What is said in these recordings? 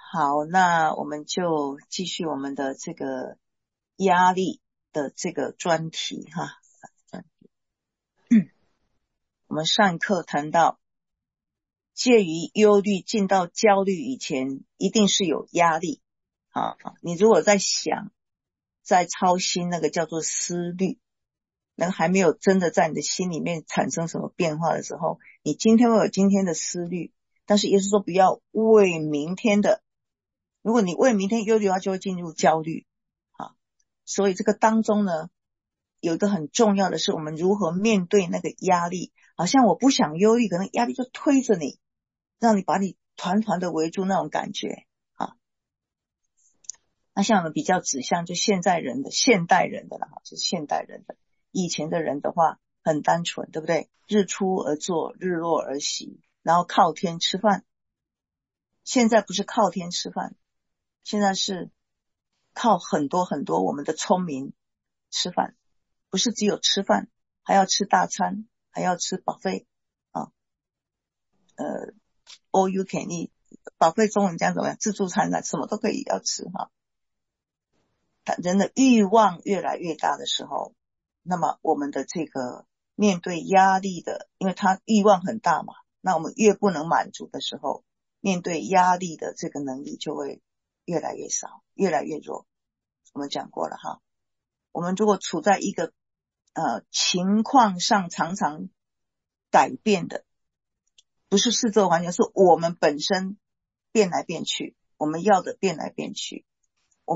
好，那我们就继续我们的这个压力的这个专题哈。我们上课谈到，介于忧虑进到焦虑以前，一定是有压力啊。你如果在想，在操心，那个叫做思虑，那个还没有真的在你的心里面产生什么变化的时候，你今天会有今天的思虑，但是也是说不要为明天的。如果你为明天忧虑的话，就会进入焦虑啊。所以这个当中呢，有一个很重要的是，我们如何面对那个压力。好像我不想忧虑，可能压力就推着你，让你把你团团的围住那种感觉啊。那像我们比较指向就现代人的啦，就是现代人的。以前的人的话很单纯，对不对？日出而作，日落而息，然后靠天吃饭。现在不是靠天吃饭，现在是靠很多很多我们的聪明吃饭，不是只有吃饭，还要吃大餐，还要吃 buffet 啊，all you can eat。 buffet 中文讲怎么样？自助餐啊，什么都可以要吃哈。人的欲望越来越大的时候，那么我们的这个面对压力的，因为他欲望很大嘛，那我们越不能满足的时候，面对压力的这个能力就会越来越少，越来越弱。我们讲过了哈，我们如果处在一个情况上常常改变的，不是四周环境，是我们本身变来变去，我们要的变来变去，我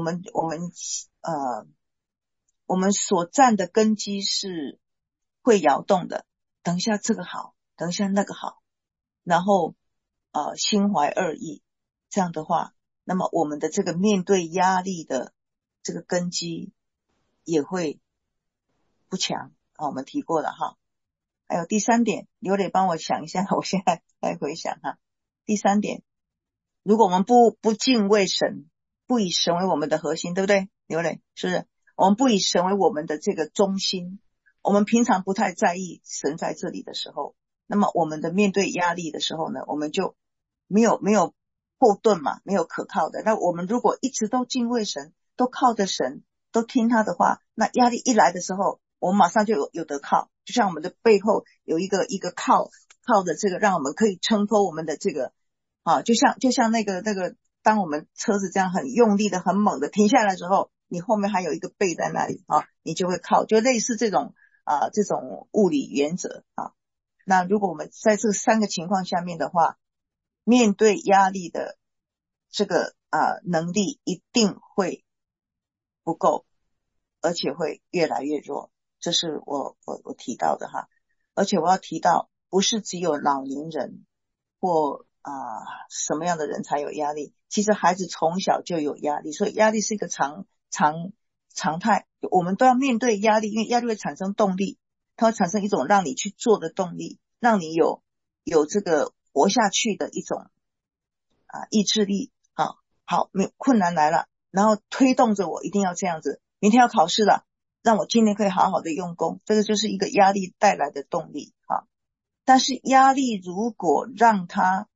们所站的根基是会摇动的，等一下这个好，等一下那个好，然后心怀二意，这样的话，那么我们的这个面对压力的这个根基也会不强啊，我们提过了哈。还有第三点，刘磊帮我想一下，我现在来回想哈。第三点，如果我们不敬畏神，不以神为我们的核心，对不对？刘磊是不是？我们不以神为我们的这个中心，我们平常不太在意神在这里的时候，那么我们的面对压力的时候呢，我们就没有后盾嘛，没有可靠的。那我们如果一直都敬畏神，都靠着神，都听他的话，那压力一来的时候，我们马上就有得靠，就像我们的背后有一个靠着这个，让我们可以撑脱我们的这个啊，就像那个，当我们车子这样很用力的、很猛的停下来之后，你后面还有一个背在那里啊，你就会靠，就类似这种物理原则啊。那如果我们在这三个情况下面的话，面对压力的这个能力一定会不够，而且会越来越弱，这是我提到的哈。而且我要提到，不是只有老年人或什么样的人才有压力，其实孩子从小就有压力，所以压力是一个常态，我们都要面对压力，因为压力会产生动力，它会产生一种让你去做的动力，让你有这个活下去的一种意志力。好，困难来了，然后推动着我一定要这样子，明天要考试了，让我今天可以好好的用功，这个就是一个压力带来的动力。但是压力如果让它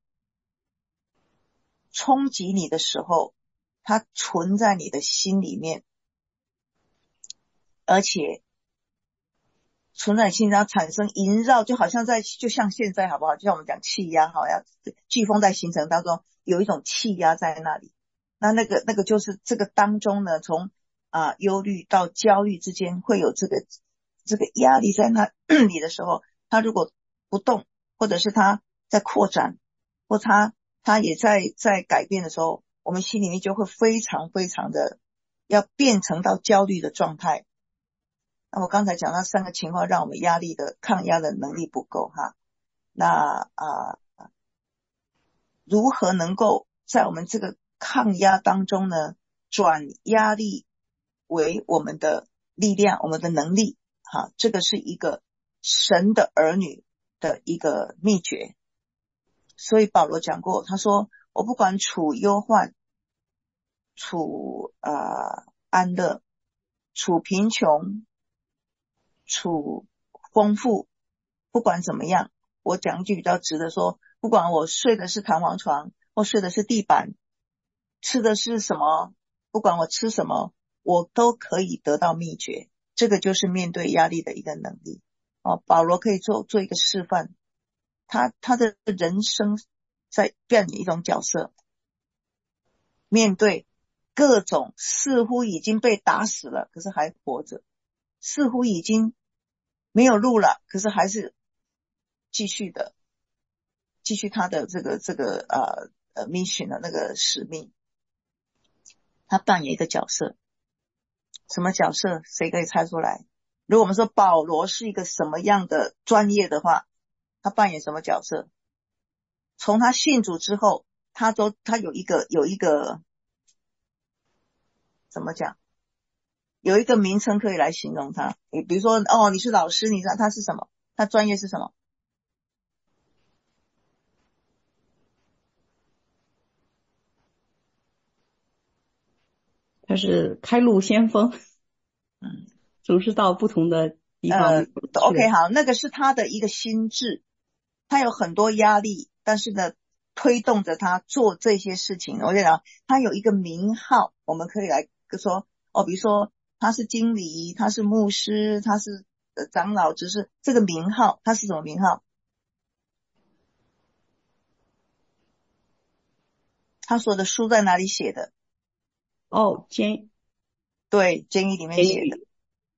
冲击你的时候，它存在你的心里面，而且存在心上产生萦绕，就像现在好不好？就像我们讲气压，好像飓风在形成当中有一种气压在那里，那个就是这个当中呢，从忧虑到焦虑之间会有这个压力在那里的时候，它如果不动，或者是它在扩展，或它也在改变的时候，我们心里面就会非常非常的要变成到焦虑的状态。那我刚才讲到三个情况，让我们压力的抗压的能力不够哈。那如何能够在我们这个抗压当中呢，转压力为我们的力量，我们的能力哈，这个是一个神的儿女的一个秘诀。所以保罗讲过，他说我不管处忧患，处安乐，处贫穷，处丰富，不管怎么样，我讲一句比较直的说，不管我睡的是弹簧床或睡的是地板， 吃的是什么，不管我吃什么，我都可以得到秘诀。这个就是面对压力的一个能力。保罗可以做一个示范，他的人生在扮演一种角色，面对各种似乎已经被打死了，可是还活着，似乎已经没有路了，可是还是继续他的这个mission 的那个使命。他扮演一个角色，什么角色？谁可以猜出来？如果我们说保罗是一个什么样的专业的话，他扮演什么角色？从他信主之后，他有一个怎么讲？有一个名称可以来形容他。比如说，你是老师，你知道他是什么？他专业是什么？ 他是开路先锋，总是到不同的地方去。 OK， 好，那个是他的一个心智，他有很多压力，但是呢，推动着他做这些事情。我就讲，他有一个名号，我们可以来说，比如说他是经理，他是牧师，他是长老执事，这个名号，他是什么名号？他所有的书在哪里写的？对，监狱里面写的。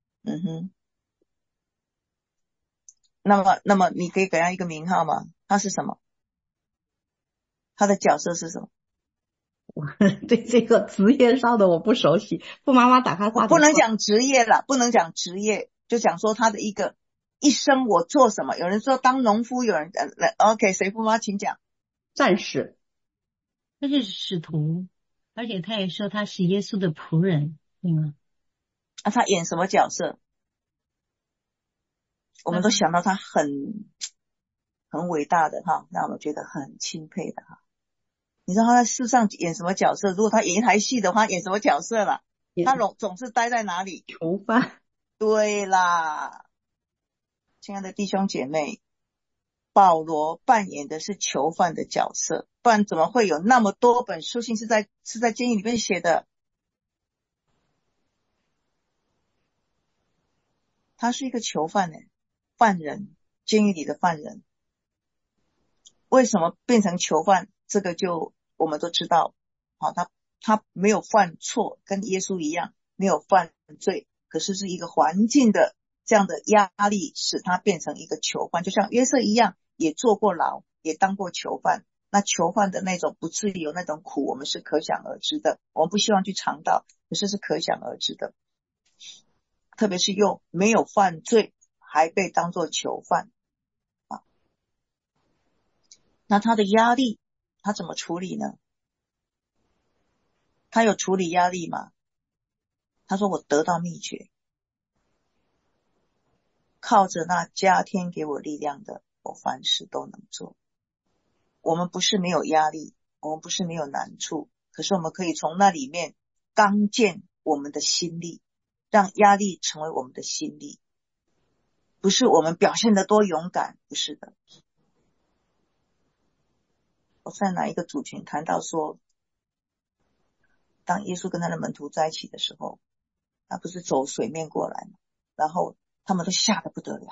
那么你可以给他一个名号吗？他是什么？他的角色是什么？ 对这个职业上的我不熟悉，傅妈妈打开话筒。 不能讲职业了，不能讲职业，就讲说他的一生我做什么。有人说当农夫，有人OK， 谁傅妈请讲。 战士， 他是使徒，而且他也说他是耶稣的仆人，对吗？ 他演什么角色？我们都想到他很伟大的哈，让我们觉得很钦佩的哈。你知道他在世上演什么角色？如果他演一台戏的话，演什么角色了？他总是待在哪里？ 囚犯。 对啦，亲爱的弟兄姐妹，保罗扮演的是囚犯的角色，不然怎么会有那么多本书信是在监狱里面写的？他是一个囚犯犯人，监狱里的犯人。为什么变成囚犯？这个就我们都知道，他没有犯错，跟耶稣一样没有犯罪，可是是一个环境的这样的压力使他变成一个囚犯，就像约瑟一样，也坐过牢，也当过囚犯。那囚犯的那种不自由，那种苦，我们是可想而知的。我们不希望去尝到，可是是可想而知的。特别是又没有犯罪，还被当作囚犯那他的压力他怎么处理呢？他有处理压力吗？他说我得到秘诀，靠着那加添给我力量的，我凡事都能做。我们不是没有压力，我们不是没有难处，可是我们可以从那里面刚健我们的心力，让压力成为我们的心力。不是我们表现得多勇敢，不是的。我在哪一个组群谈到说，当耶稣跟他的门徒在一起的时候，他不是走水面过来吗？然后他们都吓得不得了。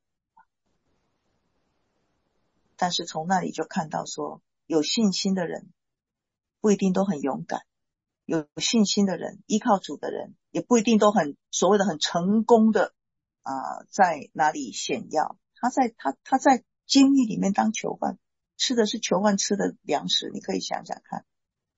但是从那里就看到说，有信心的人不一定都很勇敢，有信心的人，依靠主的人也不一定都很所谓的很成功的在哪里显耀。他在监狱里面当囚犯，吃的是囚犯吃的粮食，你可以想想看。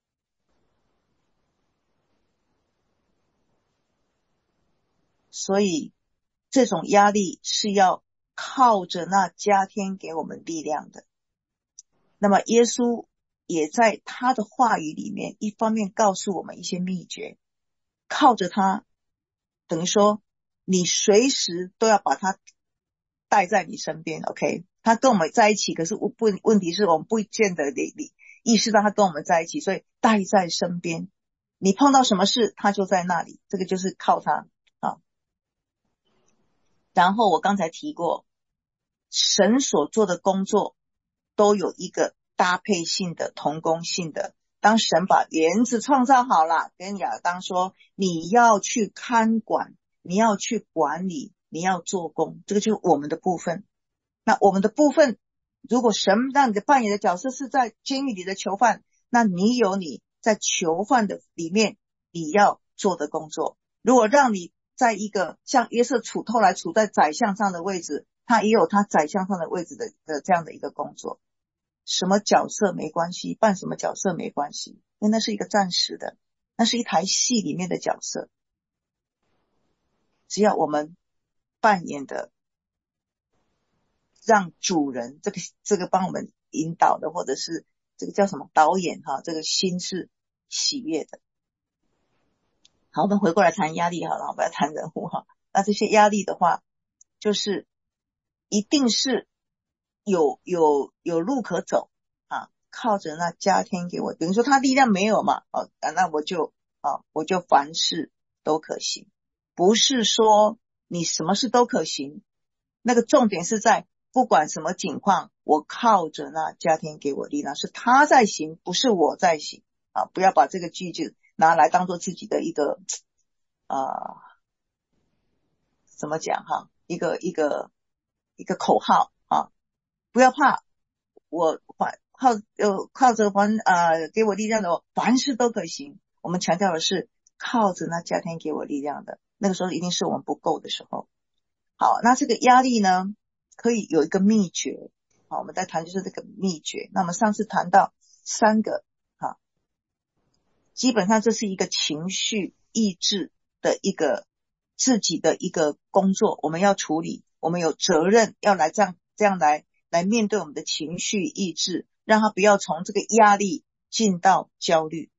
所以这种压力是要靠着那加添给我们力量的。那么耶稣也在他的话语里面一方面告诉我们一些秘诀，靠着他等于说你随时都要把他带在你身边 OK， 他跟我们在一起，可是问题是我们不见得意识到他跟我们在一起，所以带在身边，你碰到什么事他就在那里，这个就是靠他然后我刚才提过，神所做的工作都有一个搭配性的同工性的当神把园子创造好了，跟亚当说你要去看管，你要去管理，你要做工，这个就是我们的部分。那我们的部分，如果神让你的扮演的角色是在监狱里的囚犯，那你有你在囚犯的里面你要做的工作。如果让你在一个像约瑟后来处在宰相上的位置，他也有他宰相上的位置的这样的一个工作。什么角色没关系，扮什么角色没关系，因为那是一个暂时的，那是一台戏里面的角色。只要我们扮演的让主人这个帮我们引导的，或者是这个叫什么导演哈，这个心是喜悦的。好，我们回过来谈压力好了，我们要谈人物哈。那这些压力的话，就是一定是有路可走啊，靠着那加添给我，等于说他力量没有嘛，那我就凡事都可行。不是说你什么事都可行，那个重点是在不管什么情况，我靠着那加添给我力量，是他在行，不是我在行啊！不要把这个句子拿来当做自己的一个怎么讲哈，一个口号啊！不要怕，我靠着给我力量的，凡事都可行。我们强调的是靠着那加添给我力量的，那个时候一定是我们不够的时候。好，那这个压力呢，可以有一个秘诀。好，我们在谈就是这个秘诀。那么上次谈到3个，基本上这是一个情绪抑制的一个自己的一个工作，我们要处理，我们有责任要来这样来面对我们的情绪抑制，让它不要从这个压力进到焦虑。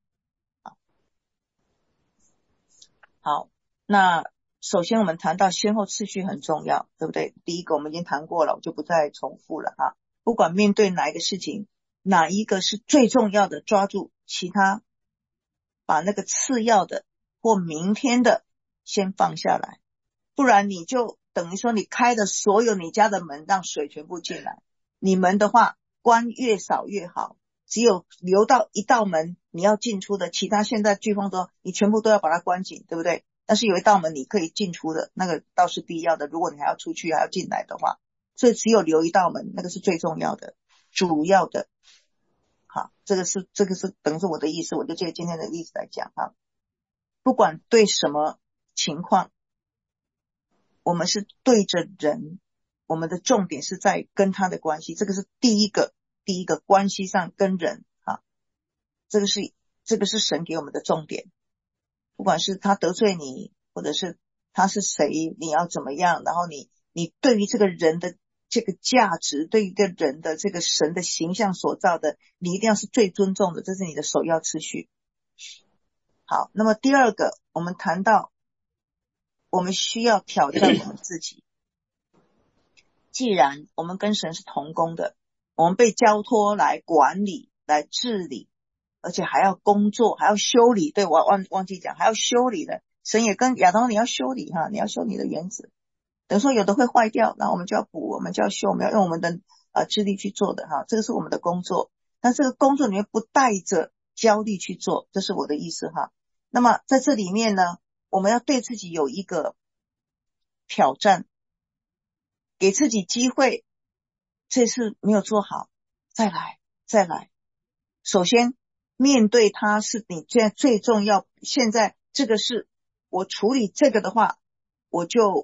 好，那首先我们谈到先后次序很重要，对不对？第一个我们已经谈过了，我就不再重复了哈。不管面对哪一个事情，哪一个是最重要的，抓住，其他把那个次要的或明天的先放下来，不然你就等于说你开的所有你家的门让水全部进来。你门的话关越少越好，只有留到一道门你要进出的，其他现在飓风说你全部都要把它关紧，对不对？但是有一道门你可以进出的，那个倒是必要的，如果你还要出去还要进来的话，所以只有留一道门，那个是最重要的主要的。好，这个是等于是我的意思，我就借今天的例子来讲哈。不管对什么情况，我们是对着人，我们的重点是在跟他的关系，这个是第一个关系上跟人啊，这个是神给我们的重点。不管是他得罪你，或者是他是谁，你要怎么样，然后你对于这个人的这个价值，对于一个人的这个神的形象所造的，你一定要是最尊重的，这是你的首要次序。好，那么第二个，我们谈到我们需要挑战我们自己。既然我们跟神是同工的，我们被交托来管理来治理，而且还要工作，还要修理，对，我忘记讲还要修理的。神也跟亚当你要修理哈，你要修你的园子，等于说有的会坏掉，那我们就要补，我们就要修，我们要用我们的智力去做的哈，这个是我们的工作。但这个工作里面不带着焦虑去做，这是我的意思哈。那么在这里面呢，我们要对自己有一个挑战，给自己机会，这次没有做好，再来。首先面对它是你现在最重要，现在这个是我处理这个的话，我就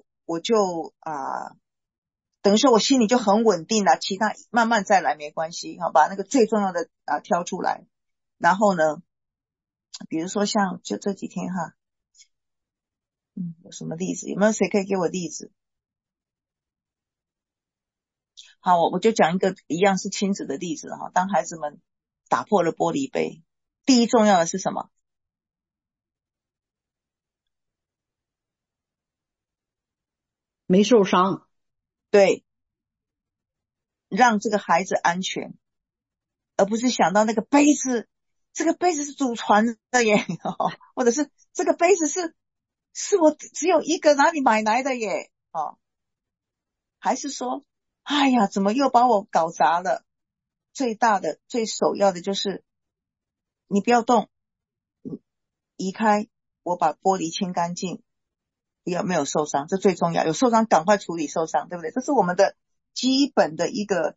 等于说我心里就很稳定了，其他慢慢再来没关系，好，把那个最重要的挑出来。然后呢，比如说像就这几天哈，有什么例子？有没有谁可以给我例子？好，我就讲一个一样是亲子的例子哈。当孩子们打破了玻璃杯，第一重要的是什么？ 没受伤。 对，让这个孩子安全，而不是想到那个杯子，这个杯子是祖传的耶，或者是这个杯子是我只有一个哪里买来的耶，还是说哎呀怎么又把我搞砸了。最大的最首要的就是你不要动，移开，我把玻璃清干净，没有受伤，这最重要。有受伤赶快处理受伤，对不对？这是我们的基本的一个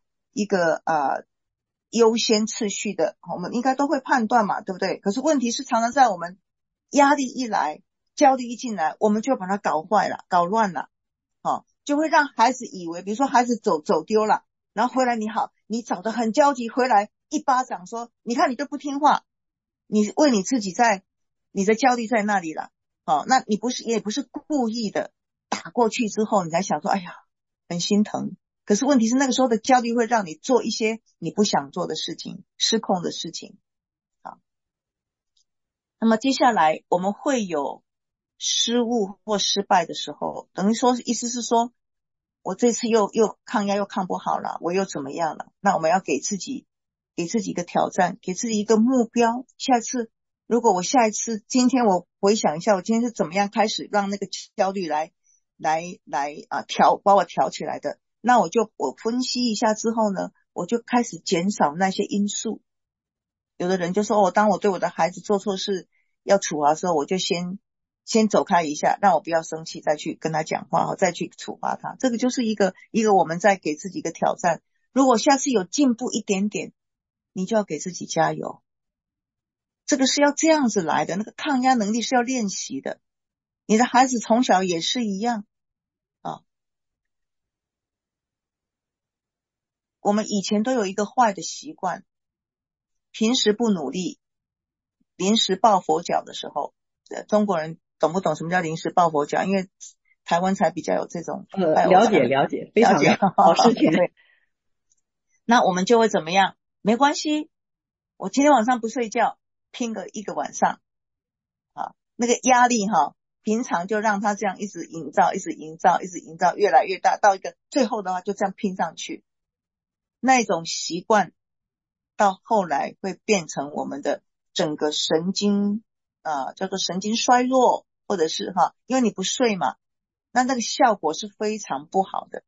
优先次序的，我们应该都会判断嘛，对不对？可是问题是常常在我们压力一来，焦虑一进来，我们就把它搞坏了，搞乱了，就会让孩子以为，比如说孩子走丢了，然后回来你找得很焦急，回来一巴掌说，你看你都不听话，你为你自己你的焦虑在那里了，那你也不是故意的，打过去之后你才想说，哎呀，很心疼。可是问题是那个时候的焦虑会让你做一些你不想做的事情，失控的事情。好，那么接下来我们会有失误或失败的时候，等于说意思是说，我这次又抗压又抗不好了，我又怎么样了？那我们要给自己一个挑战，给自己一个目标。如果我下一次今天我回想一下，我今天是怎么样开始让那个焦虑来把我调起来的，那我分析一下之后呢，我就开始减少那些因素。有的人就说，当我对我的孩子做错事要处罚的时候，我就先走开一下，让我不要生气，再去跟他讲话，再去处罚他。这个就是一个我们在给自己一个挑战。如果下次有进步一点点，你就要给自己加油。这个是要这样子来的，那个抗压能力是要练习的。你的孩子从小也是一样啊。我们以前都有一个坏的习惯，平时不努力，临时抱佛脚的时候，中国人懂不懂什么叫临时抱佛脚？因为台湾才比较有这种了解，非常好事情。 那我们就会怎么样？没关系，我今天晚上不睡觉，拼一个晚上啊，那个压力平常就让他这样一直营造，越来越大，到一个最后的话就这样拼上去。那种习惯到后来会变成我们的整个神经叫做神经衰弱，或者是因为你不睡嘛，那个效果是非常不好的。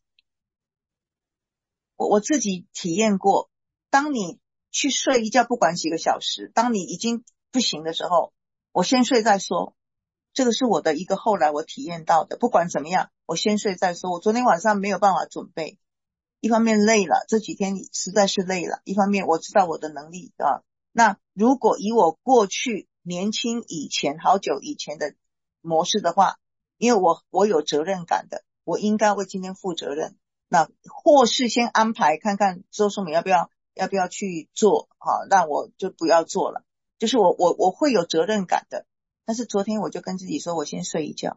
我自己体验过，当你去睡一觉不管几个小时，当你已经不行的时候，我先睡再说，这个是我的一个后来我体验到的。不管怎么样，我先睡再说。我昨天晚上没有办法准备，一方面累了，这几天实在是累了，一方面我知道我的能力那如果以我过去年轻以前好久以前的模式的话，因为我有责任感的，我应该为今天负责任，那或是先安排看看周淑敏要不要去做那我就不要做了，就是我会有责任感的。但是昨天我就跟自己说，我先睡一觉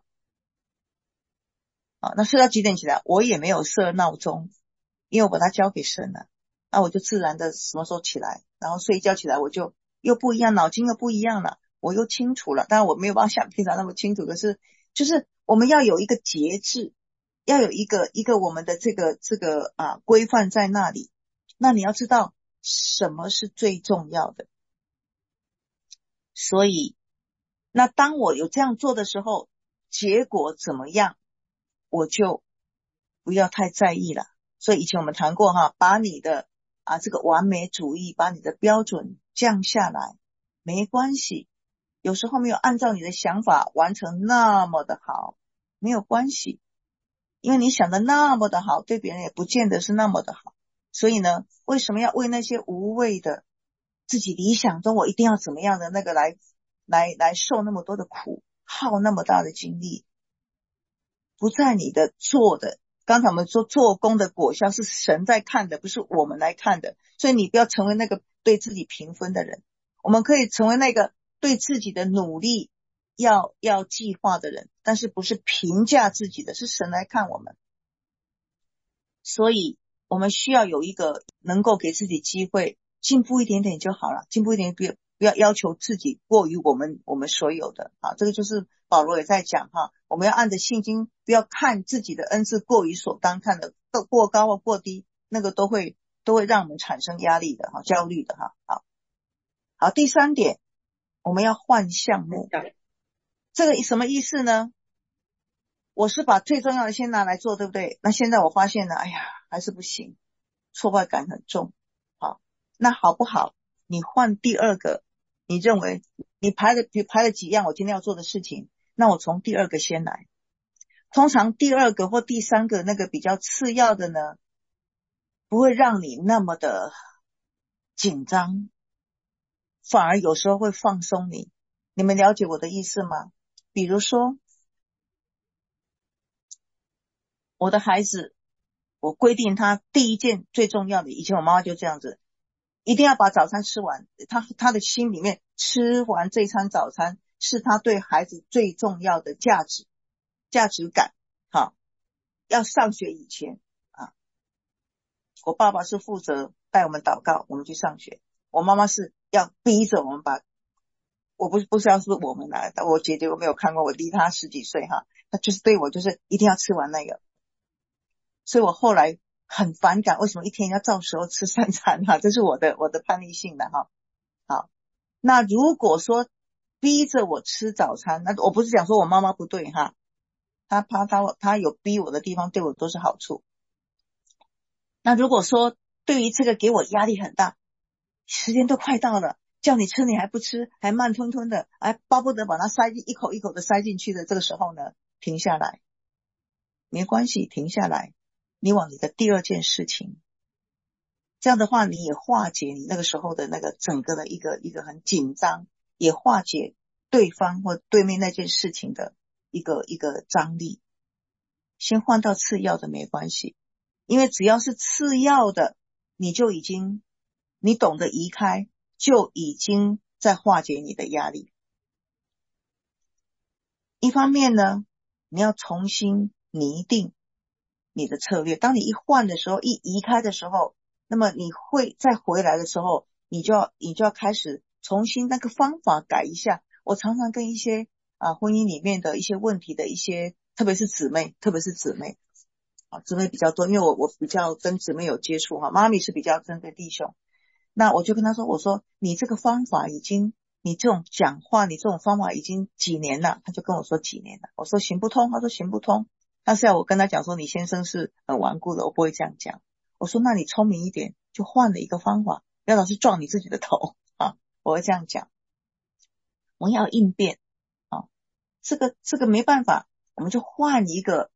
那睡到几点起来我也没有设闹钟，因为我把它交给神了，那我就自然的什么时候起来，然后睡一觉起来我就又不一样，脑筋又不一样了，我又清楚了。当然我没有办法像平常那么清楚，可是就是我们要有一个节制，要有一个我们的这个规范在那里。那你要知道什么是最重要的。所以那当我有这样做的时候，结果怎么样我就不要太在意了。所以以前我们谈过把你的这个完美主义，把你的标准降下来，没关系，有时候没有按照你的想法完成那么的好，没有关系，因为你想的那么的好，对别人也不见得是那么的好。所以呢，为什么要为那些无谓的自己理想中我一定要怎么样的那个来受那么多的苦，耗那么大的精力？不在你的做的，刚才我们说做工的果效是神在看的，不是我们来看的。所以你不要成为那个对自己评分的人，我们可以成为那个对自己的努力要计划的人，但是不是评价自己的，是神来看我们。所以我们需要有一个能够给自己机会进步一点点就好了，进步一点点，不要要求自己过于我们所有的这个就是保罗也在讲我们要按着信心，不要看自己的恩赐过于所当看的过高或过低，那个都会让我们产生压力的焦虑的好，第三点，我们要换项目。这个什么意思呢？我是把最重要的先拿来做，对不对？那现在我发现了，哎呀，还是不行，挫败感很重。好，那好不好？你换第二个你认为你排了几样我今天要做的事情，那我从第二个先来。通常第二个或第三个那个比较次要的呢，不会让你那么的紧张，反而有时候会放松你。你们了解我的意思吗？比如说我的孩子，我规定他第一件最重要的，以前我妈妈就这样子，一定要把早餐吃完。他的心里面吃完这餐早餐是他对孩子最重要的价值感。好，要上学以前啊，我爸爸是负责带我们祷告，我们去上学。我妈妈是要逼着我们我不知道是不是我们来的，我姐姐我没有看过，我离她十几岁哈，她就是对我就是一定要吃完那个。所以我后来很反感，为什么一天要照时候吃3餐哈，这是我的叛逆性的哈。好，那如果说逼着我吃早餐，那我不是讲说我妈妈不对哈，她有逼我的地方对我都是好处。那如果说对于这个给我压力很大，时间都快到了，叫你吃你还不吃，还慢吞吞的，还巴不得把它一口一口的塞进去的，这个时候呢，停下来，没关系，停下来，你往你的第二件事情，这样的话你也化解你那个时候的那个整个的一个很紧张，也化解对方或对面那件事情的一个张力。先换到次要的没关系，因为只要是次要的，你懂得移开，就已经在化解你的压力。一方面呢，你要重新拟定你的策略，当你一换的时候，一移开的时候，那么你会再回来的时候，你就要开始重新那个方法改一下。我常常跟一些婚姻里面的一些问题的一些，特别是姊妹姊妹比较多，因为我比较跟姊妹有接触哈，妈咪是比较针对弟兄。那我就跟他说，我说你这个方法你这种讲话，你这种方法已经几年了？他就跟我说几年了。我说行不通，他说行不通。但是要我跟他讲说，你先生是很顽固的，我不会这样讲。我说那你聪明一点，就换了一个方法，不要老是撞你自己的头啊！我会这样讲，我们要应变啊，这个没办法，我们就换一个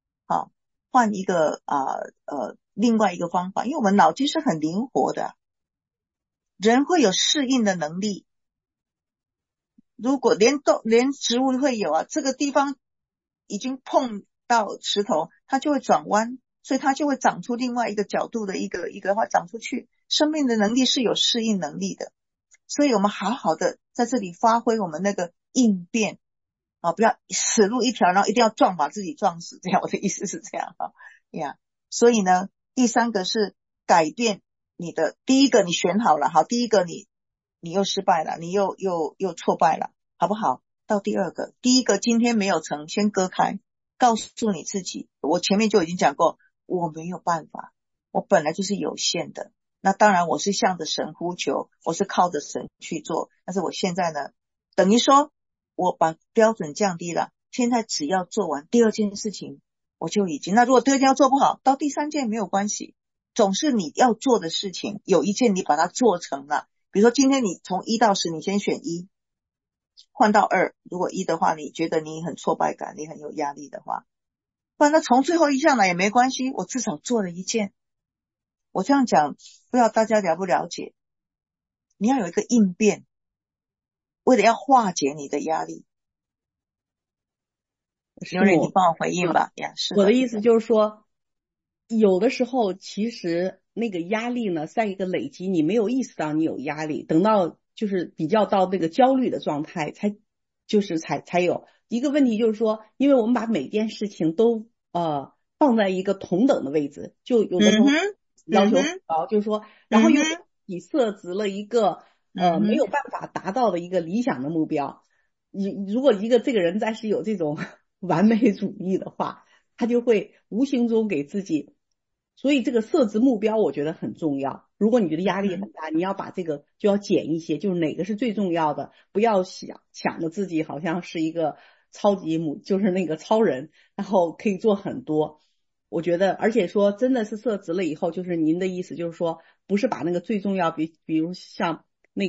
另外一个方法，因为我们脑筋是很灵活的，人会有适应的能力。如果连植物会有这个地方已经碰到石头，它就会转弯，所以它就会长出另外一个角度的一个话长出去。生命的能力是有适应能力的，所以我们好好的在这里发挥我们那个应变不要死路一条，然后一定要把自己撞死，这样我的意思是这样呀。所以呢，第三个是改变你的，第一个你选好了，好，第一个你又失败了，你又挫败了，好不好？到第二个，第一个今天没有成，先割开，告诉你自己，我前面就已经讲过，我没有办法，我本来就是有限的。那当然我是向着神呼求，我是靠着神去做，但是我现在呢，等于说我把标准降低了，现在只要做完第二件事情，我就已经，那如果第二件要做不好，到第三件没有关系，总是你要做的事情有一件你把它做成了。比如说今天你从1到10你先选1，换到2，如果1的话你觉得你很挫败感，你很有压力的话，不然那从最后一项来也没关系，我至少做了一件。我这样讲不知道大家了不了解，你要有一个应变，为了要化解你的压力。刘蕊你帮我回应吧。 我的意思就是说，有的时候其实那个压力呢，在一个累积，你没有意识到你有压力，等到就是比较到那个焦虑的状态才有一个问题。就是说，因为我们把每件事情都放在一个同等的位置，就有的时候要求很高，就是说然后又你设置了一个没有办法达到的一个理想的目标。如果这个人再是有这种完美主义的话，他就会无形中给自己，所以这个设置目标我觉得很重要。如果你觉得压力很大，你要把这个就要减一些，就是哪个是最重要的，不要想着自己好像是一个就是那个超人，然后可以做很多。我觉得而且说真的是设置了以后，就是您的意思就是说不是把那个最重要，比如像那个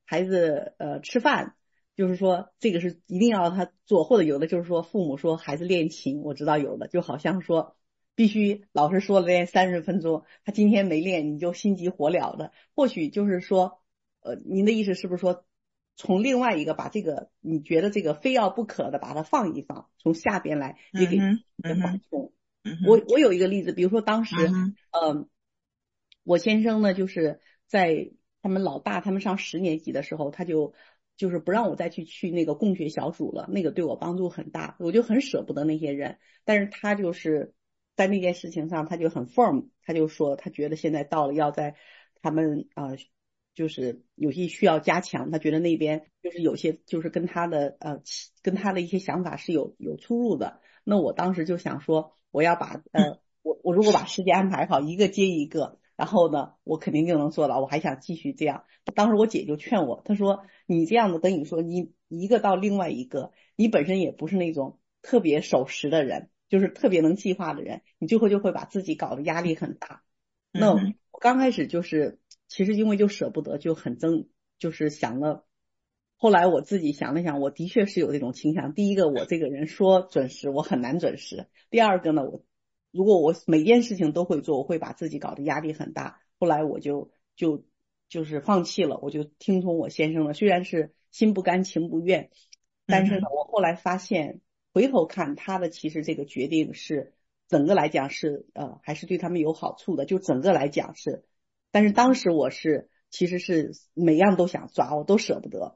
孩子吃饭，就是说这个是一定要他做，或者有的就是说父母说孩子练琴，我知道有的就好像说必须老师说了练30分钟，他今天没练你就心急火燎的，或许就是说您的意思是不是说从另外一个把这个你觉得这个非要不可的把它放一放，从下边来也给缓冲。我有一个例子，比如说当时我先生呢就是在他们老大他们上10年级的时候，他就是不让我再去那个共学小组了，那个对我帮助很大，我就很舍不得那些人，但是他就是在那件事情上他就很 firm， 他就说他觉得现在到了要在他们就是有些需要加强，他觉得那边就是有些就是跟他的一些想法是有出入的。那我当时就想说，我要把我如果把时间安排好，一个接一个，然后呢，我肯定就能做到。我还想继续这样。当时我姐就劝我，她说你这样的等于说你一个到另外一个，你本身也不是那种特别守时的人，就是特别能计划的人，你最后就会把自己搞得压力很大。那我刚开始就是其实因为就舍不得，就很就是想了。后来我自己想了想，我的确是有这种倾向。第一个，我这个人说准时，我很难准时；第二个呢，如果我每件事情都会做，我会把自己搞得压力很大。后来我就是放弃了，我就听从我先生了。虽然是心不甘情不愿，但是呢，我后来发现回头看他的其实这个决定是整个来讲是还是对他们有好处的，就整个来讲是。但是当时我其实是每样都想抓，我都舍不得。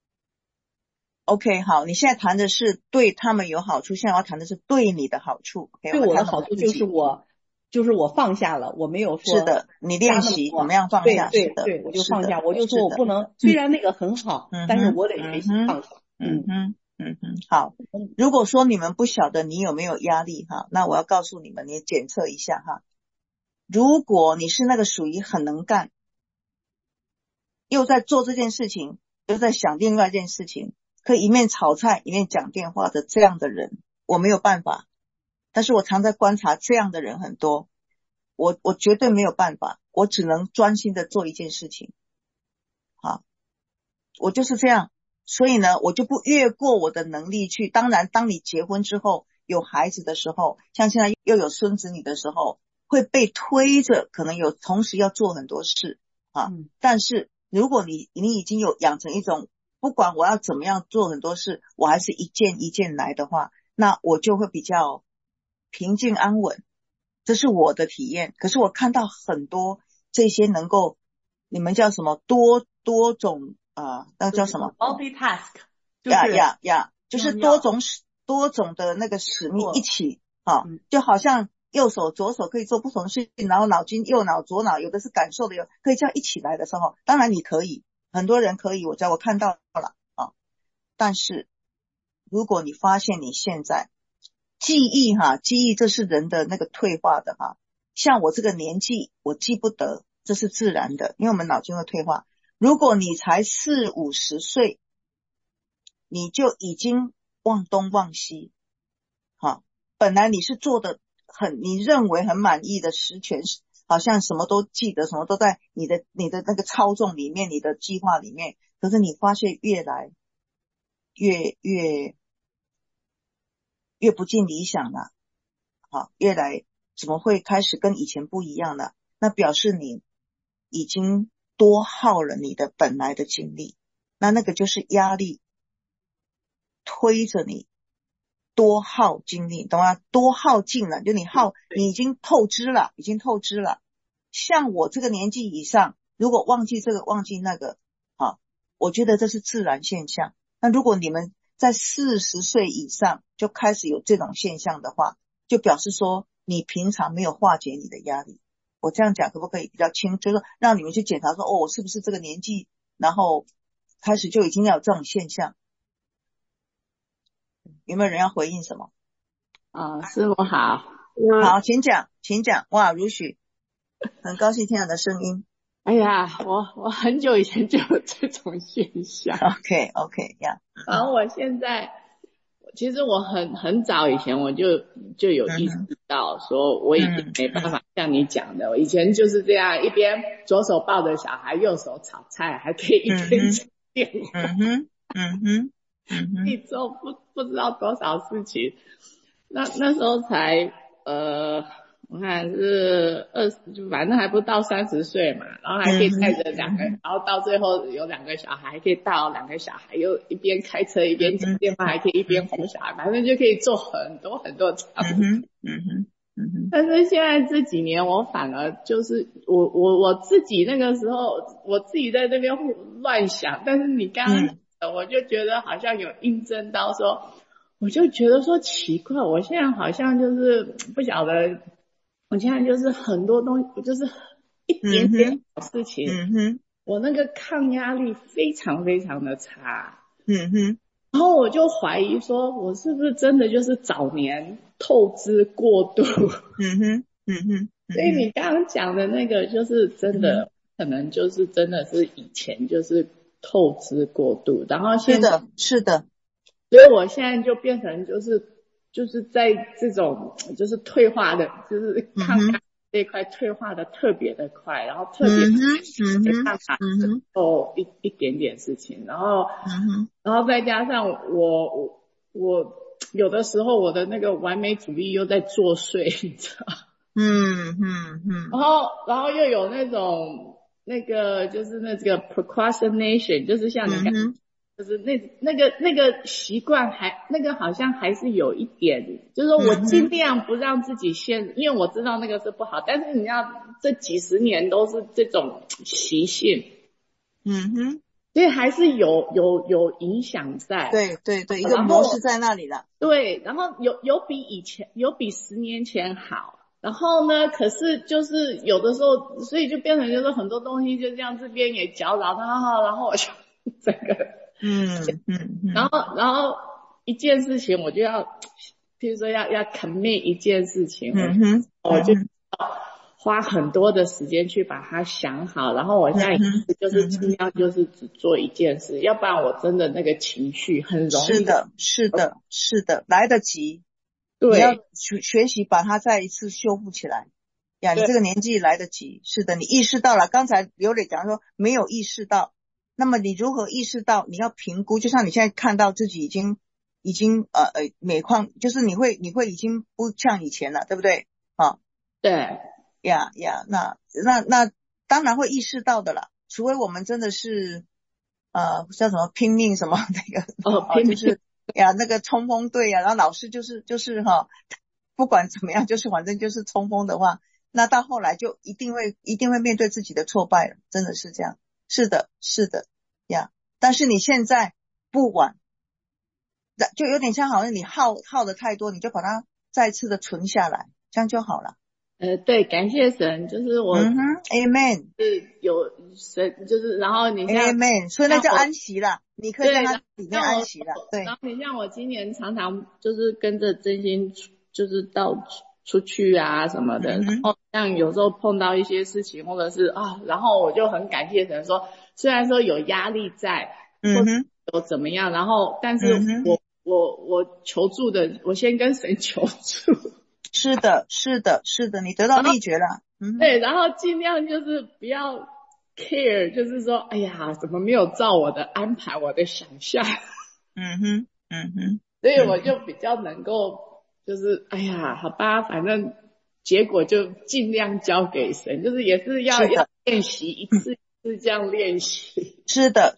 OK， 好，你现在谈的是对他们有好处，现在我要谈的是对你的好处。Okay， 对我的好处就是我放下了，我没有说是的，你练习怎么样放下？ 对，我就放下，我就说我不能，虽然那个很好，但是我得学习放下。 好。如果说你们不晓得你有没有压力哈，那我要告诉你们，你检测一下哈。如果你是那个属于很能干，又在做这件事情，又在想另外一件事情，可以一面炒菜一面讲电话的这样的人，我没有办法。但是我常在观察这样的人很多，我绝对没有办法，我只能专心的做一件事情。好，我就是这样，所以呢，我就不越过我的能力去。当然，当你结婚之后有孩子的时候，像现在又有孙子女的时候，会被推着，可能有同时要做很多事啊。但是如果你已经有养成一种不管我要怎么样做很多事，我还是一件一件来的话，那我就会比较平静安稳，这是我的体验。可是我看到很多这些能够，你们叫什么多种那叫什么 multitask， 就是多种的那个使命一起就好像右手左手可以做不同的事情，然后脑筋右脑左脑有的是感受的，可以这样一起来的时候，当然你可以，很多人可以，我看到了但是如果你发现你现在记忆这是人的那个退化的像我这个年纪我记不得，这是自然的，因为我们脑筋会退化。如果你才40-50岁，你就已经忘东忘西本来你是做的你认为很满意的十全，好像什么都记得，什么都在你的那个操纵里面，你的计划里面，可是你发现越来越不尽理想了越来怎么会开始跟以前不一样了？那表示你已经多耗了你的本来的精力，那个就是压力推着你多耗精力，懂吗？多耗尽了，就你已经透支了。像我这个年纪以上，如果忘记这个忘记那个我觉得这是自然现象。那如果你们在40岁以上就开始有这种现象的话，就表示说你平常没有化解你的压力。我这样讲可不可以比较清，就是让你们去检查说我是不是这个年纪，然后开始就已经有这种现象。有没有人要回应什么？ 师父好。 好，请讲。哇，如许，很高兴听到你的声音。 哎呀，我很久以前就有这种现象。 OK 呀。 然后我现在，其实我很早以前我就有意识到说我已经没办法像你讲的，我以前就是这样，一边左手抱着小孩，右手炒菜，还可以一边讲电话，一周不知道多少事情。那时候才我看是20，就反正还不到30岁嘛，然后还可以带着2个，然后到最后有2个小孩，还可以带2个小孩，又一边开车一边讲电话，还可以一边哄小孩，反正就可以做很多很多这样子。但是现在这几年，我反而就是我自己那个时候，我自己在那边乱想，但是你刚刚我就觉得好像有印证到说，我就觉得说奇怪，我现在好像就是不晓得，我现在就是很多东西，就是一点点小事情，我那个抗压力非常非常的差，然后我就怀疑说，我是不是真的就是早年透支过度？所以你刚刚讲的那个，就是真的，可能就是真的是以前就是透支过度，然后现在是的， 所以我现在就变成就是在这种就是退化的，就是抗压这一块退化的特别的快，然后特别没办法做一点点事情，然后再加上我有的时候我的那个完美主义又在作祟，你知道？然后又有那种那个就是那个 procrastination， 就是像你看。就是那个习惯那个好像还是有一点，就是说我尽量不让自己因为我知道那个是不好，但是你要这几十年都是这种习性，所以还是有影响在， 对，一个模式在那里了， 对，然后有比10年前好，然后呢，可是就是有的时候，所以就变成就是很多东西就这样这边也搅扰，然后我就整个。然后一件事情我就要，譬如说要 commit 一件事情，我就花很多的时间去把它想好，然后我现在就是尽量就是只做一件事，要不然我真的那个情绪很容易。 是的，来得及。 对， 你要学习把它再一次修复起来呀，你这个年纪来得及。是的，你意识到了，刚才刘磊讲说没有意识到，那么你如何意识到？你要评估，就像你现在看到自己已经每况，就是你会已经不像以前了，对不对？ 对呀，那当然会意识到的啦，除非我们真的是叫什么拼命什么那个拼命就是呀那个冲锋队呀，然后老师就是不管怎么样，就是反正就是冲锋的话，那到后来就一定会面对自己的挫败了，真的是这样。是的呀，但是你现在不晚，就有点像好像你耗的太多，你就把它再次的存下来，这样就好了。 对，感谢神，就是我 Amen 是有神，就是然后你像 Amen， 所以那叫安息了，你可以在它里面安息了。对， 然后你像我今年常常就是跟着真心就是到出去啊什么的，然后像有时候碰到一些事情或者是然后我就很感谢神说，虽然说有压力在，或者有怎么样，然后但是我求助的，我先跟神求助。 是的，你得到秘诀了。 对，然后尽量就是不要 care， 就是说，哎呀，怎么没有照我的安排，我的想象。所以我就比较能够，就是哎呀，好吧，反正结果就尽量交给神，就是也是要练习一次一次这样练习。 是的。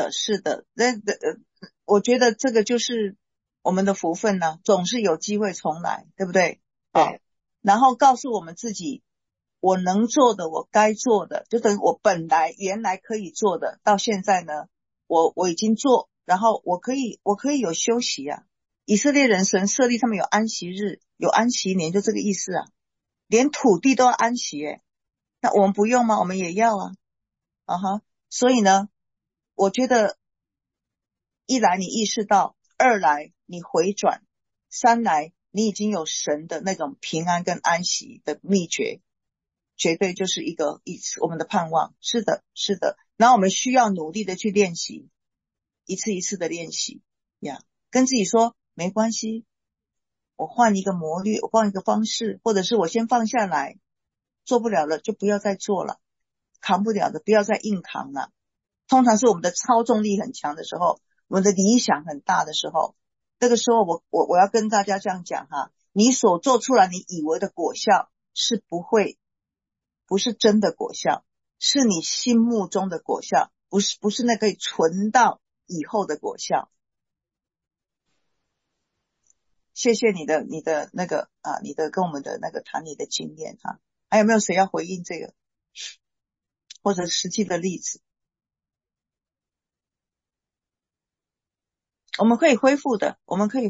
我觉得这个就是我们的福分呢，总是有机会重来，对不对？然后告诉我们自己，我能做的，我该做的，就等于我原来可以做的，到现在呢，我已经做，然后我可以有休息啊。以色列人神设立他们有安息日，有安息年，就这个意思啊。连土地都要安息那我们不用吗？我们也要啊。所以呢，我觉得一来你意识到，二来你回转，三来你已经有神的那种平安跟安息的秘诀，绝对就是我们的盼望。是的。然后我们需要努力的去练习，一次一次的练习呀，跟自己说没关系，我换一个模略，我换一个方式，或者是我先放下来， 做不了了就不要再做了，扛不了的不要再硬扛了。通常是我们的操纵力很强的时候，我们的理想很大的时候，这个时候我要跟大家这样讲哈，你所做出来你以为的果效是不是真的果效，是你心目中的果效，不是那个存到以后的果效。谢谢你的那个你的跟我们的那个谈你的经验哈，还有没有谁要回应这个或者实际的例子？我们可以恢复的。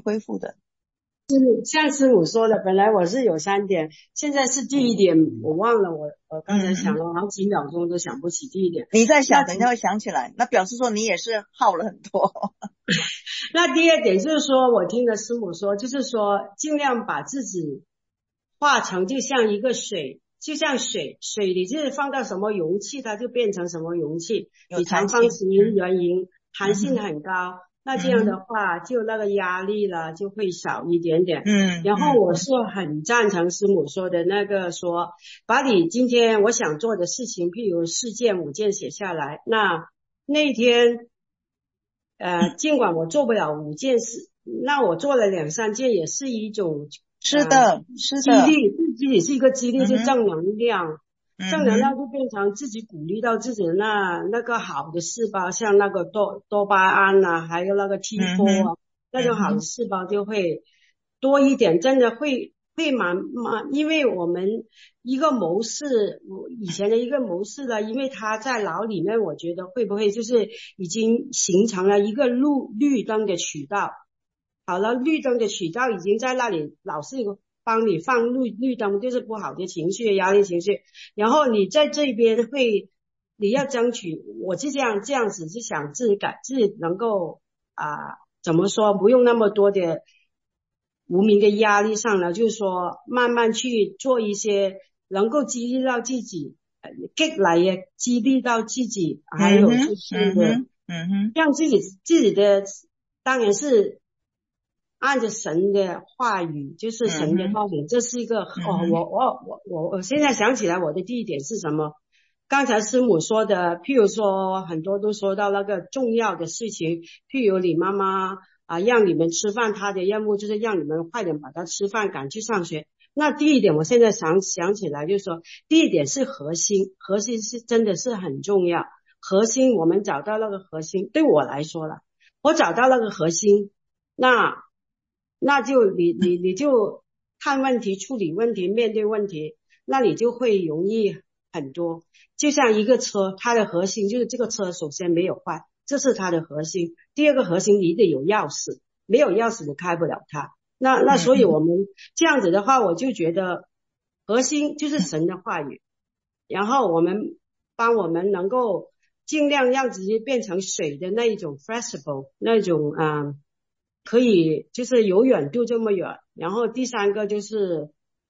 像师母说的，本来我是有3点，现在是第一点我忘了，我刚才想了好几秒钟都想不起第一点。 你在想，等一下会想起来，那表示说你也是耗了很多。 那第2点就是说，我听了师母说，就是说尽量把自己化成就像一个水，就像水你就是放到什么容器它就变成什么容器，你长方形圆形弹性很高，那这样的话就那个压力了就会少一点点。然后我是很赞成师母说的那个说，把你今天我想做的事情，譬如4件5件写下来，那天尽管我做不了5件事，那我做了2、3件也是一种是的激励，自己是一个激励，就正能量。正能量就变成自己鼓励到自己的那个好的细胞，像那个多巴胺啊，还有那个 T4 啊，那种好的细胞就会多一点，真的会蛮，因为我们一个谋士，以前的一个谋士呢，因为他在脑里面，我觉得会不会就是已经形成了一个绿灯的渠道，好了，绿灯的渠道已经在那里，老是帮你放绿灯，就是不好的情绪、压力情绪，然后你在这边你要争取，我是这样子，就想自己能够怎么说，不用那么多的无名的压力上来，就是说慢慢去做一些能够激励到自己，激励到自己，还有就是让自己的，当然是按着神的话语，就是神的话语，这是一个我现在想起来我的第一点是什么？刚才师母说的，譬如说很多都说到那个重要的事情，譬如你妈妈让你们吃饭，她的任务就是让你们快点把她吃饭赶去上学。那第一点我现在想起来就是说，第一点是核心是真的是很重要，核心我们找到那个核心，对我来说了，我找到那个核心，那就你就看问题、处理问题、面对问题，那你就会容易很多。就像一个车，它的核心就是这个车首先没有坏，这是它的核心。第二个核心，你得有钥匙，没有钥匙你开不了它。那所以我们这样子的话，我就觉得核心就是神的话语，然后帮我们能够尽量让自己变成水的那一种 flexible 那种可以就是有远度这么远。然后第3个就是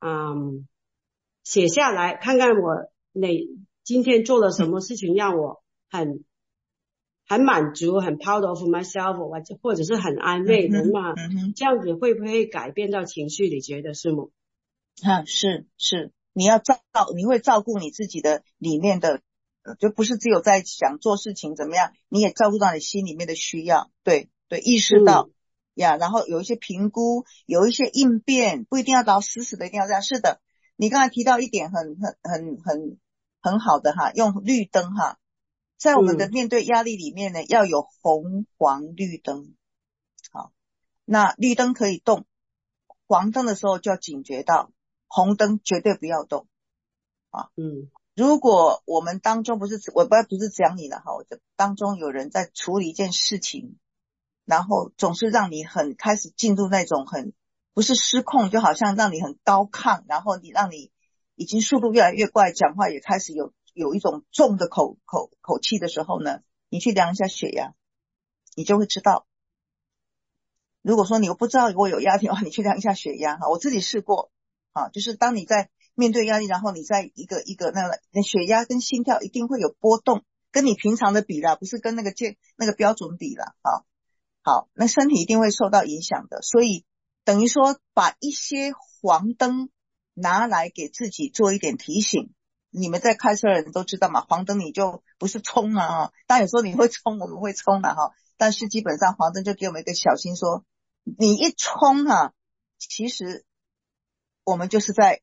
写下来看看我今天做了什么事情让我很满足，很 proud of myself， 或者是很安慰的嘛。这样子会不会改变到情绪？你觉得是吗？ 是，你会照顾你自己的里面的，就不是只有在想做事情怎么样，你也照顾到你心里面的需要，对，意识到然后有一些评估，有一些应变，不一定要死的一定要这样。是的，你刚才提到一点很好的哈，用绿灯哈，在我们的面对压力里面呢，要有红黄绿灯。好，那绿灯可以动，黄灯的时候就要警觉到，红灯绝对不要动如果我们当中不是讲你了哈，当中有人在处理一件事情，然后总是让你很开始进入那种不是失控，就好像让你很高亢，然后让你已经速度越来越快，讲话也开始有一种重的口气的时候呢，你去量一下血压，你就会知道。如果说你不知道我有压力的话，你去量一下血压我自己试过就是当你在面对压力，然后你在一个那血压跟心跳一定会有波动，跟你平常的比啦，不是跟那个标准比啦好，那身体一定会受到影响的。所以等于说把一些黄灯拿来给自己做一点提醒。你们在开车的人都知道嘛，黄灯你就不是冲啊，当然有时候你会冲，我们会冲啊哈，但是基本上黄灯就给我们一个小心说，你一冲啊，其实我们就是在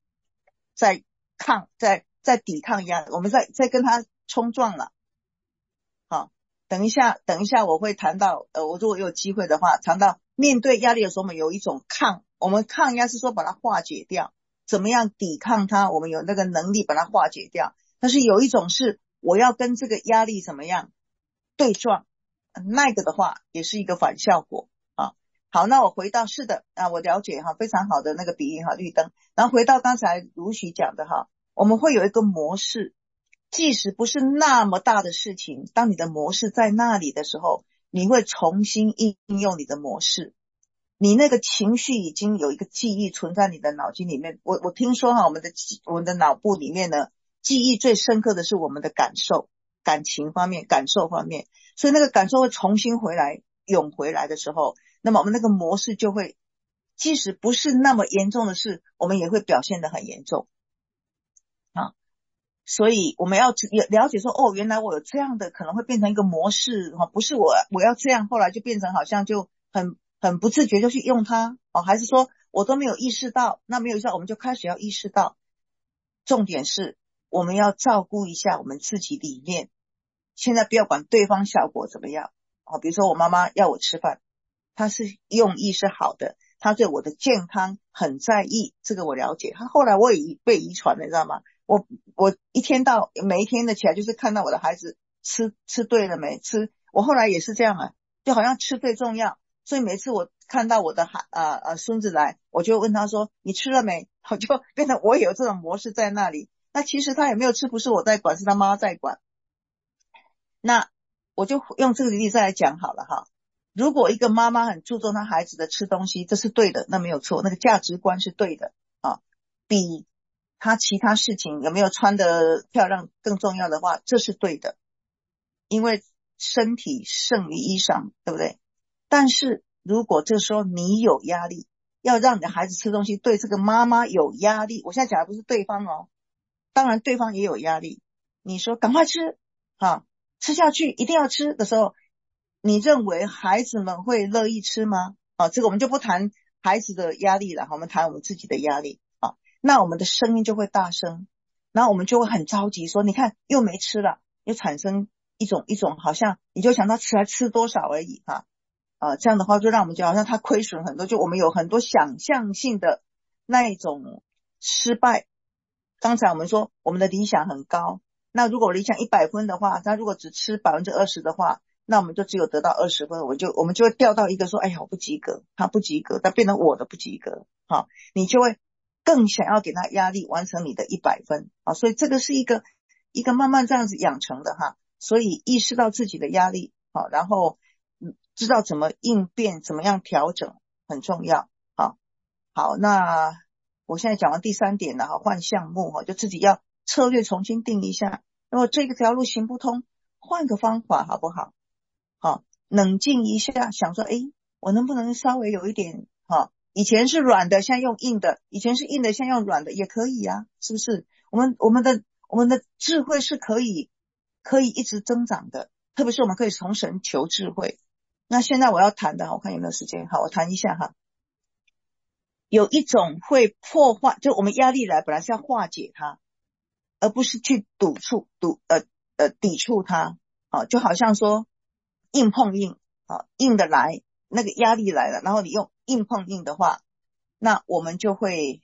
抵抗压力，我们在跟他冲撞了。好，等一下我会谈到我如果有机会的话谈到面对压力的时候，我们有一种我们抗压是说把它化解掉，怎么样抵抗它，我们有那个能力把它化解掉。但是有一种是我要跟这个压力怎么样对撞，那个的话也是一个反效果啊。好，那我回到是的我了解非常好的那个比喻绿灯。然后回到刚才如许讲的我们会有一个模式，即使不是那么大的事情，当你的模式在那里的时候，你会重新应用你的模式，你那个情绪已经有一个记忆存在你的脑筋里面。我听说我们的脑部里面呢，记忆最深刻的是我们的感情方面，感受方面，所以那个感受会重新涌回来的时候，那么我们那个模式就会，即使不是那么严重的事，我们也会表现得很严重所以我们要了解说原来我有这样的可能会变成一个模式不是我要这样，后来就变成好像就很不自觉就去用它还是说我都没有意识到，那没有意识到我们就开始要意识到。重点是我们要照顾一下我们自己里面，现在不要管对方效果怎么样比如说我妈妈要我吃饭，她是用意是好的，她对我的健康很在意，这个我了解。她后来我也被遗传了，你知道吗？我每一天的起来就是看到我的孩子吃对了没吃，我后来也是这样就好像吃最重要，所以每次我看到我的孙子来，我就问他说你吃了没，我就变成我也有这种模式在那里。那其实他有没有吃不是我在管，是他妈在管。那我就用这个例子来讲好了如果一个妈妈很注重她孩子的吃东西，这是对的，那没有错，那个价值观是对的比他其他事情有没有穿得漂亮更重要的话，这是对的，因为身体胜于衣裳，对不对？但是如果这时候你有压力，要让你的孩子吃东西，对这个妈妈有压力，我现在讲的不是对方当然对方也有压力，你说赶快吃吃下去一定要吃的时候，你认为孩子们会乐意吃吗？这个我们就不谈孩子的压力了，我们谈我们自己的压力那我们的声音就会大声，然后我们就会很着急说你看又没吃了，又产生一种好像你就想他吃多少而已这样的话就让我们觉得好像他亏损很多，就我们有很多想象性的那一种失败。刚才我们说我们的理想很高，那如果理想100分的话，他如果只吃20%的话，那我们就只有得到20分，我们就会掉到一个说哎呀我不及格，他不及格，他变成我的不及格你就会更想要给他压力，完成你的100分所以这个是一个慢慢这样子养成的所以意识到自己的压力然后知道怎么应变，怎么样调整很重要好，那我现在讲完第3点了换项目就自己要策略重新定一下，如果这个条路行不通，换个方法好不好冷静一下，想说我能不能稍微有一点以前是软的现在用硬的，以前是硬的现在用软的也可以是不是？我们的智慧是可以一直增长的，特别是我们可以从神求智慧。那现在我要谈的我看有没有时间，好，我谈一下有一种会破坏，就我们压力来本来是要化解它，而不是去抵触它就好像说硬碰硬硬的来，那个压力来了，然后你用硬碰硬的话，那我们就会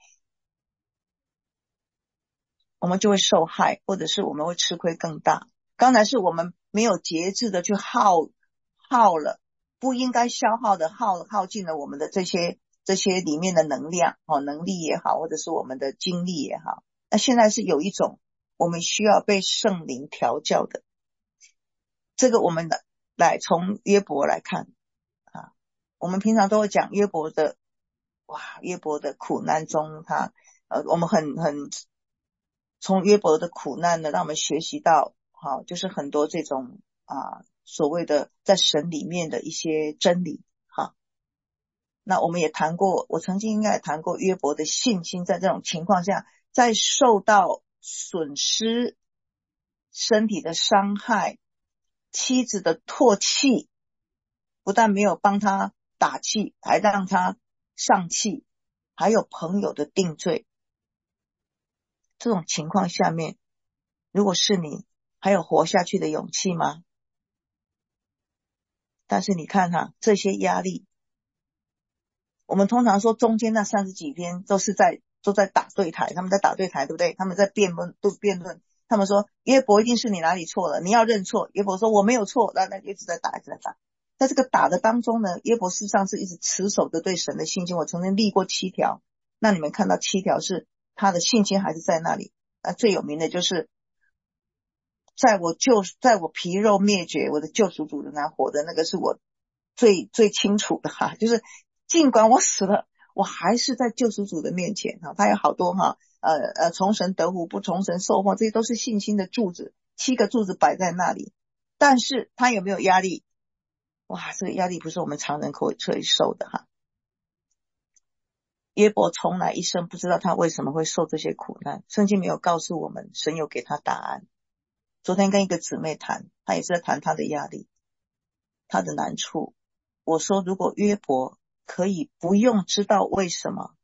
受害，或者是我们会吃亏更大。刚才是我们没有节制的去耗了不应该消耗的耗尽了我们的这些里面的能量能力也好，或者是我们的精力也好。那现在是有一种我们需要被圣灵调教的，这个我们来从约伯来看我们平常都会讲约伯的苦难中我们很从约伯的苦难呢让我们学习到就是很多这种所谓的在神里面的一些真理那我们也谈过，我曾经应该也谈过约伯的信心，在这种情况下，在受到损失、身体的伤害、妻子的唾弃，不但没有帮他打气，还让他丧气，还有朋友的定罪。这种情况下面，如果是你，还有活下去的勇气吗？但是你看哈，这些压力，我们通常说中间那30几天都在打对台，他们在打对台，对不对？他们在辩论，他们说约伯一定是你哪里错了，你要认错。约伯说我没有错，那一直在打，一直在打。在这个打的当中呢，约伯事实上是一直持守着对神的信心。我曾经立过7条，那你们看到7条是他的信心还是在那里。最有名的就是在我皮肉灭绝，我的救赎主仍然活的，那个是我最清楚的哈，就是尽管我死了，我还是在救赎主的面前哈。他有好多哈，从神得福，不从神受祸，这些都是信心的柱子，7个柱子摆在那里。但是他有没有压力？哇，这个压力不是我们常人可以受的哈。约伯从来一生不知道他为什么会受这些苦难，圣经没有告诉我们，神有给他答案。昨天跟一个姊妹谈，她也是在谈她的压力，她的难处。我说如果约伯可以不用知道为什么，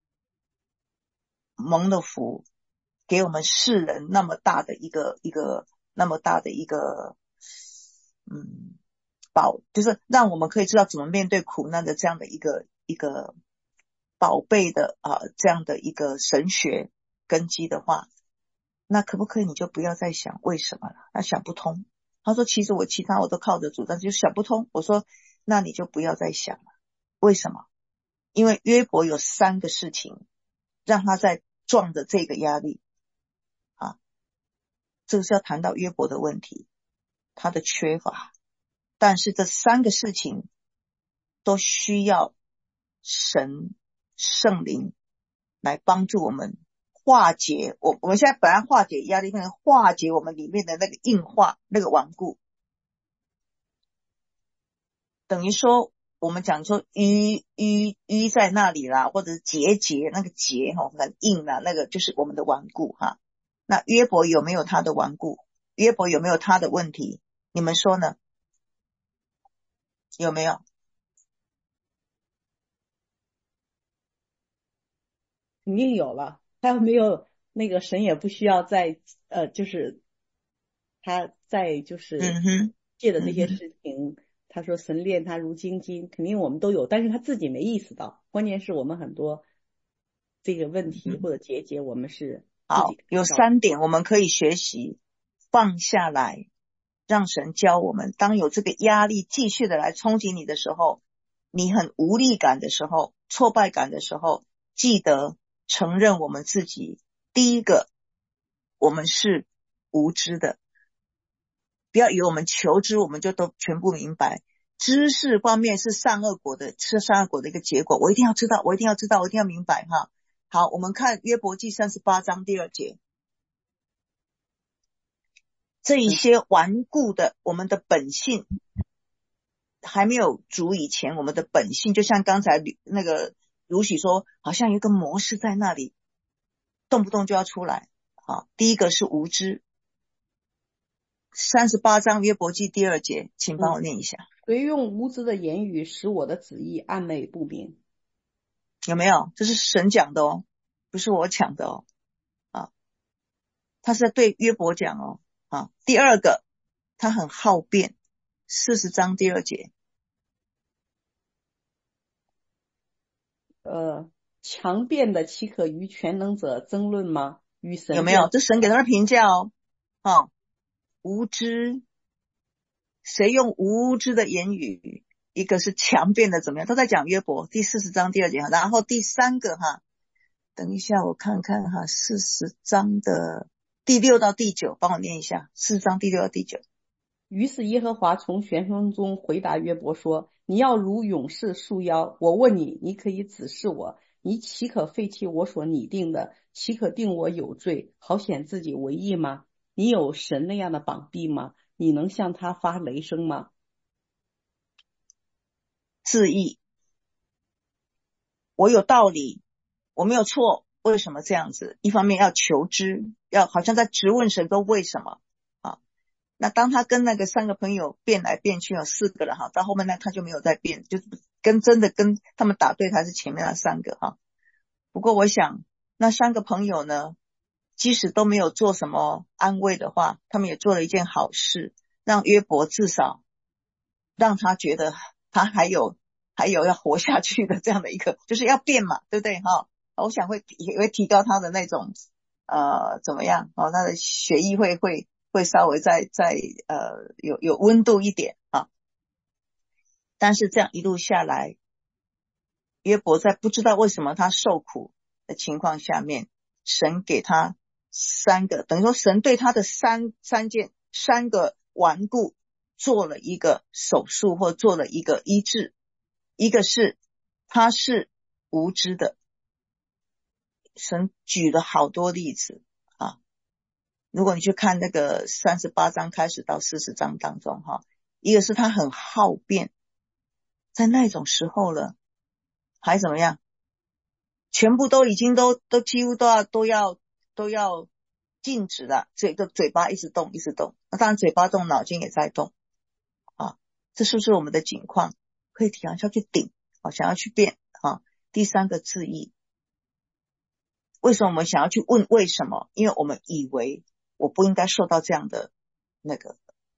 蒙了福，给我们世人那么大的一个就是让我们可以知道怎么面对苦难的这样的一个宝贝的这样的一个神学根基的话，那可不可以你就不要再想为什么了？他想不通。他说其实我其他我都靠着主，但是就想不通。我说那你就不要再想了。为什么？因为约伯有3个事情让他在撞着这个压力这个是要谈到约伯的问题，他的缺乏。但是这3个事情都需要圣灵来帮助我们化解。我们现在本来化解压力，可能化解我们里面的那个硬化，那个顽固。等于说我们讲说淤在那里啦，或者是结那个结很硬啦，那个就是我们的顽固哈。那约伯有没有他的顽固？约伯有没有他的问题？你们说呢？有没有？ 肯定有了。他要没有那个神也不需要再就是他在就是借的这些事情，他说神炼他如精金，肯定我们都有，但是他自己没意识到。关键是我们很多这个问题或者结节，我们是好，有3点我们可以学习，放下来，让神教我们。当有这个压力继续的来冲击你的时候，你很无力感的时候，挫败感的时候，记得承认我们自己。第一个，我们是无知的，不要以为我们求知我们就都全部明白。知识方面是善恶果的一个结果，我一定要知道，我一定要明白哈。好，我们看约伯记38章第2节，这一些顽固的我们的本性还没有足以前，我们的本性就像刚才那个如许说，好像有一个模式在那里，动不动就要出来。好，第一个是无知。38章约伯记第2节，请帮我念一下。 谁用无知的言语使我的旨意暧昧不明？ 有没有？这是神讲的哦，不是我讲的哦。他是在对约伯讲哦。第二个，他很好辩。40章第2节。 强辩的岂可与全能者争论吗？与神有没有？这神给他的评价哦。无知，谁用无知的言语？一个是强辩的怎么样？都在讲约伯第40章第2节。然后第3个等一下我看看40章的第6到第9，帮我念一下40章第6到第9。 于是耶和华从旋风中回答约伯说：你要如勇士束腰，我问你，你可以指示我，你岂可废弃我所拟定的？岂可定我有罪，好显自己为义吗？你有神那样的膀臂吗？你能向他发雷声吗？ 自义。 我有道理，我没有错，为什么这样子？一方面要求知，要好像在质问神说为什么啊？那当他跟那个3个朋友变来变去，有4个了哈，到后面呢他就没有再变，就真的跟他们打对台是前面那3个哈。不过我想那3个朋友呢，即使都没有做什么安慰的话，他们也做了一件好事，让约伯至少让他觉得他还有要活下去的这样的一个，就是要变嘛，对不对哈？我想也会提高他的那种怎么样他的血液会稍微再有温度一点啊。但是这样一路下来，约伯在不知道为什么他受苦的情况下面，神给他3个，等于说神对他的3个顽固做了一个手术或做了一个医治。一个是他是无知的，神举了好多例子啊。如果你去看那个38章开始到40章当中哈，一个是他很好辩，在那种时候了还怎么样，全部都已经都几乎都要静止了，这个嘴巴一直动，那当然嘴巴动，脑筋也在动啊。这是不是我们的境况？可以想要去顶想要去变啊。第3个自义，为什么我们想要去问为什么？因为我们以为我不应该受到这样的那个，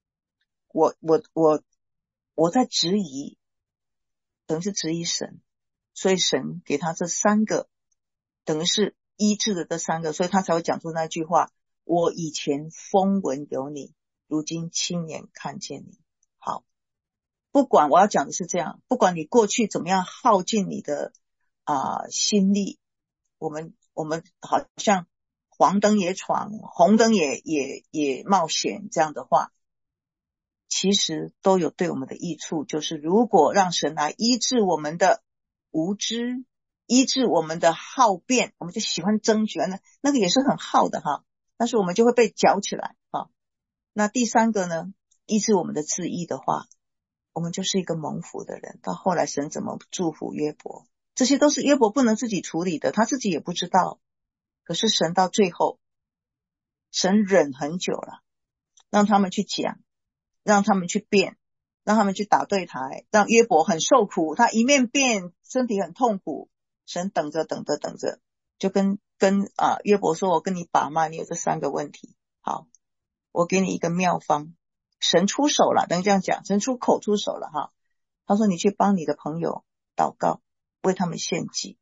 我在质疑，等于是质疑神，所以神给他这3个，等于是医治的这3个，所以他才会讲出那句话：我以前风闻有你，如今亲眼看见你。好，不管我要讲的是这样，不管你过去怎么样耗尽你的心力，我们好像黄灯也闯，红灯也冒险，这样的话其实都有对我们的益处，就是如果让神来医治我们的无知，医治我们的好辩，我们就喜欢争决，那个也是很好的哈，但是我们就会被搅起来啊。那第3个呢，医治我们的自义的话，我们就是一个蒙福的人。到后来神怎么祝福约伯，这些都是约伯不能自己处理的，他自己也不知道。可是神到最后，神忍很久了，让他们去讲，让他们去辩，让他们去打对台，让约伯很受苦，他一面辩身体很痛苦，神等着，就跟约伯说，我跟你把脉，你有这3个问题，好，我给你一个妙方。神出手了，等于这样讲，神出手了哈。他说你去帮你的朋友祷告，为他们献祭，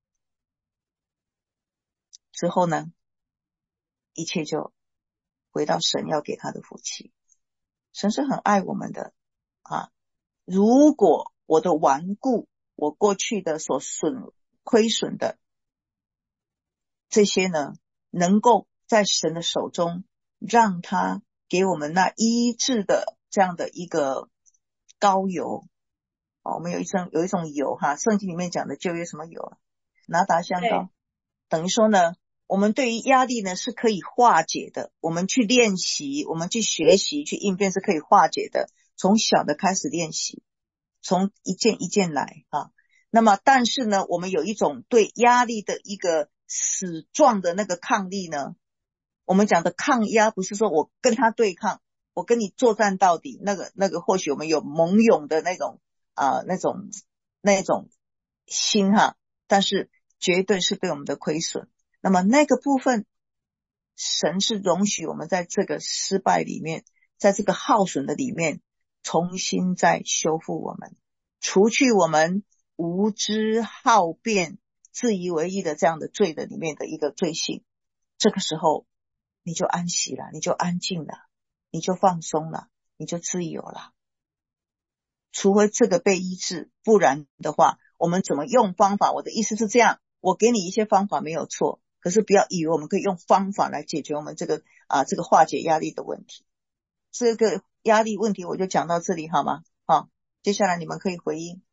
之后呢，一切就回到神要给他的福气。神是很爱我们的啊。如果我的顽固，我过去的所亏损的这些呢，能够在神的手中，让他给我们那医治的这样的一个膏油。我们有一种油哈，圣经里面讲的旧约什么油？拿达香膏。等于说呢，我们对于压力呢是可以化解的，我们去练习，我们去学习，去应变是可以化解的，从小的开始练习，从一件一件来啊。那么但是呢，我们有一种对压力的一个死状的那个抗力呢，我们讲的抗压不是说我跟他对抗，我跟你作战到底，那个或许我们有猛勇的那种心哈，但是绝对是对我们的亏损。那么那个部分，神是容许我们在这个失败里面，在这个耗损的里面，重新再修复我们，除去我们无知好辩自以为意的这样的罪的里面的一个罪性。这个时候你就安息了，你就安静了，你就放松了，你就自由了。除非这个被医治，不然的话我们怎么用方法？我的意思是这样，我给你一些方法没有错，可是不要以为我们可以用方法来解决我们这个化解压力的问题。这个压力问题我就讲到这里好吗？好，接下来你们可以回应。